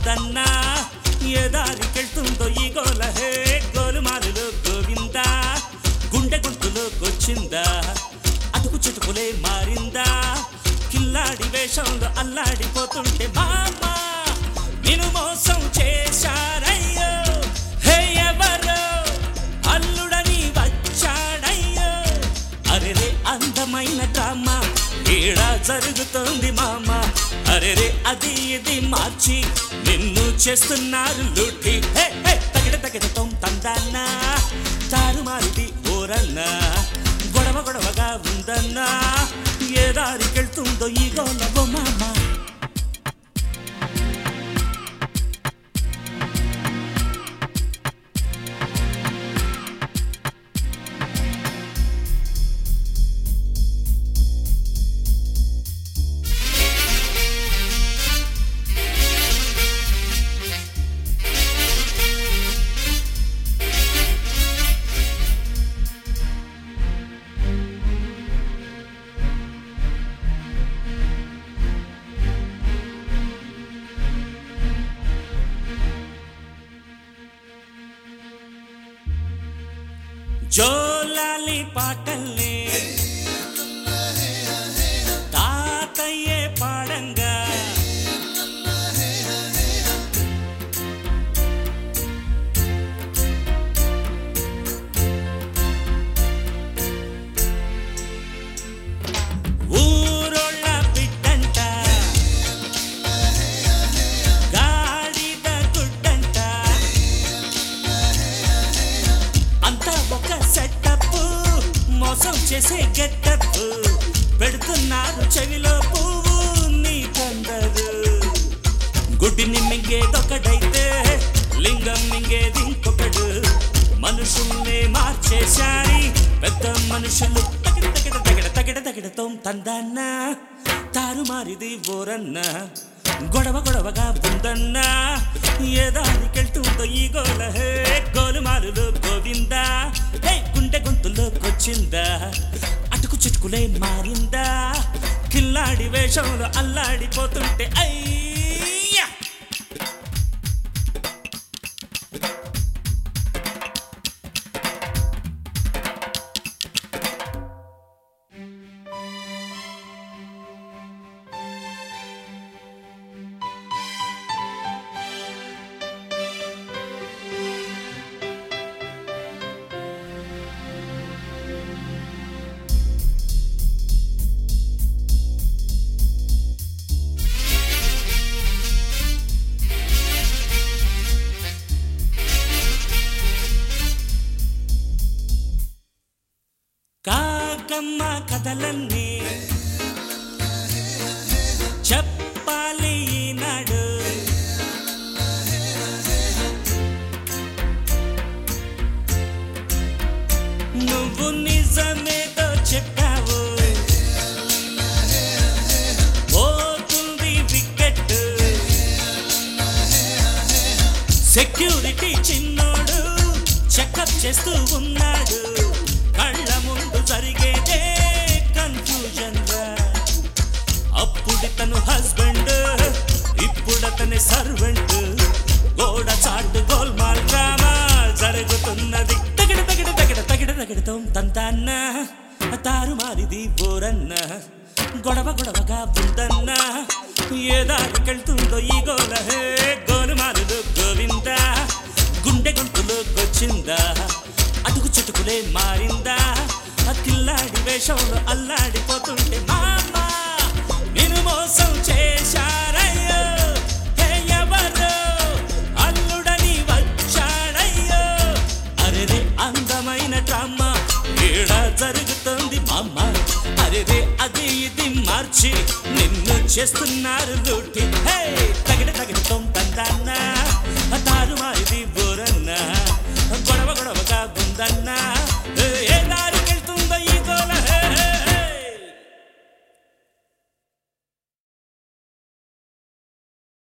ఉందన్నా ఏ దారికెళ్తుందో ఈ గోల హే గోలుమాలులో గోవిందా గుండె గొంతులోకొచ్చిందా అటుకు చెటుకులే మారిందా కిల్లాడి వేషంలో అల్లాడిపోతుంటే మామా నిన్ను మోసం చేశారయ్యో హే ఎవరో అల్లుడని వచ్చాడయ్యో అరెరే అందమైన డ్రామా ఏడా జరుగుతోంది మామా అరెరే అది ఇది మార్చి నిన్ను చేస్తున్నారు లూటి హే హే తగిడ తగిడతో తందన్నా తారుమారిది ఓరన్నా గొడవ గొడవగా ఉందన్నా ఏ దారికెళ్తుందో ఈ గోలవో మామా జోలాలి పాటల్ని తాతయ్యే పాడంగా ఊరోళ్ళ బిడ్డంట గాడిద గుడ్డంట అంతా ఒక సెటప్ మోసం చేసే గెటప్ పెడుతున్నారు చెవిలో పువ్వు నీ కొందరు గుడ్డిని మింగేదొకడైతే లింగం మింగేది ఇంకొకడు మనుషుల్ని మార్చేశారి పెద్ద మనుషులు తగిడ తగిడ తగిడ తగిడ తగిడతో తందన్నా తారుమారిది ఓరన్నా గొడవ గొడవగా ఉందన్నా ఏ దారికెళ్తుందో ఈ గోల హే గోలుమాలులో గోవిందా హే గుండె గొంతులోకొచ్చిందా అటుకు చిటుకులే మారిందా కిల్లాడి వేషంలో అల్లాడిపోతుంటే అయ్యా కాకమ్మ కథలన్నీ చెప్పాలి ఈనాడు నువ్వు నిజమేదో చెప్పావు పోతుంది వికెట్ సెక్యూరిటీ చిన్నోడు చెకప్ చేస్తూ ఉన్నాడు కళ్ళ ముందు జరిగేదే కన్ఫ్యూజన్ రా అప్పుడు తను హస్బెండ్ ఇప్పుడు అతని సర్వెంట్ గోడ చాటు గోల్మాల్ డ్రామా జరుగుతున్నది తగిడ తగిడ తగిడ తగిడ తగిడతో తందన్నా తారుమారిది ఓరన్నా గొడవ గొడవగా ఉందన్నా ఏ దారికెళ్తుందో ఈ గోల హే గోలుమాలులో గోవిందా గుండె గొంతులోకొచ్చిందా అటుకు చెటుకులే మారిందా కిల్లాడి వేషంలో అల్లాడిపోతుంటే మామా నిన్ను మోసం చేశారయ్యో హే ఎవరో అల్లుడని వచ్చాడయ్యో అరెరే అందమైన డ్రామా ఏడా జరుగుతోంది మామా అరెరే అది ఇది మార్చి నిన్ను చేస్తున్నారు లూటి హే తగిడ తగిడతో తందన్నా తారుమారిది ఓరన్నా గొడవ గొడవగా ఉందన్నా